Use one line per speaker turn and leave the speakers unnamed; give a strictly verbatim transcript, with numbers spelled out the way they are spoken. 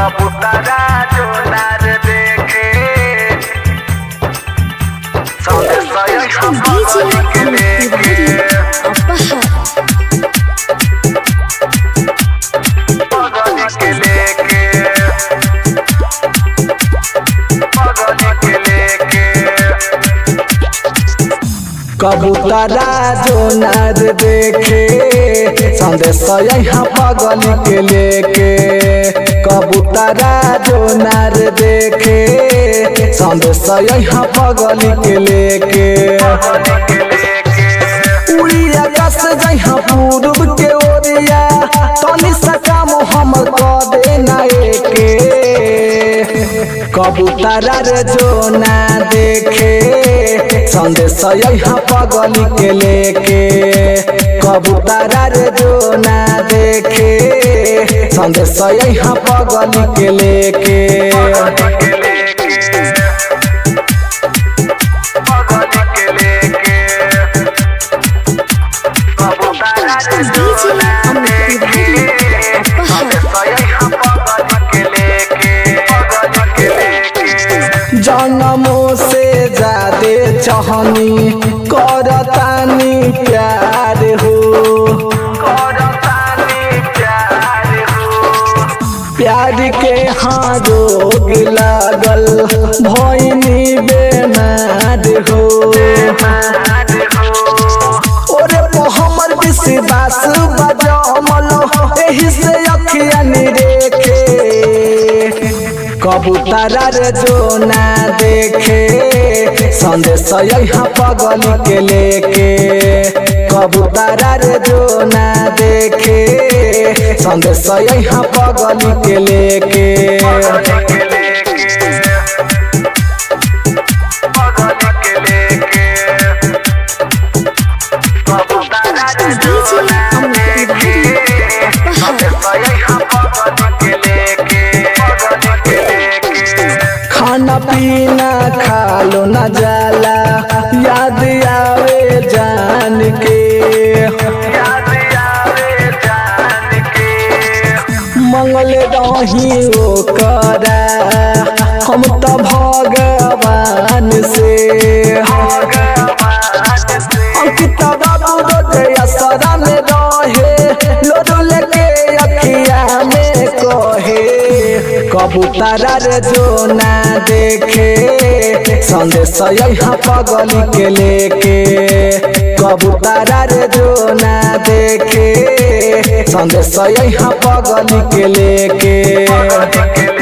कबूतरा जो नार देखे संदेश
डीजे
के लेके पगली के लेके पगली के लेके
कबूतरा जो नार देखे संदेश यहाँ पगली के लेके कबूतरा जो नार देखे संदेश यहाँ पगली के लेके उड़ी आकाश जहाँ पूर्व के ओरिया तनी सा काम हम कर देना एके कबूतरा रे जो ना देखे संदेश यहाँ पगली के लेके कबूतरा रे जो ना देखे संदेश यहाँ पगली के लेके जन्मों से ज्यादा चाहनी करतानी प्यार हो
करतानी प्यार हो
प्यार के हाँ रोग लागल भइनी बेमार हो ओरे हमर विश्वास बजमल एही से अखिया निरेखे कबूतरा रे जो ना देखे संदेश यहाँ पगली के लेके कबूतरा रे जो ना देखे संदेश यहाँ पगली के लेके खाना पीना खा लो न जाला याद आवे जान के
याद आवे जान के
मंगल रही ओ करा हम तो भगवान से अंकित बाबू रोजे असरा में रहे लोडो लेके अखिया में कहे कबूतरा रे जो ना देखे संदेश यहाँ पगली के लेके कबूतरा रे जो ना देखे संदेश यहाँ पगली के लेके।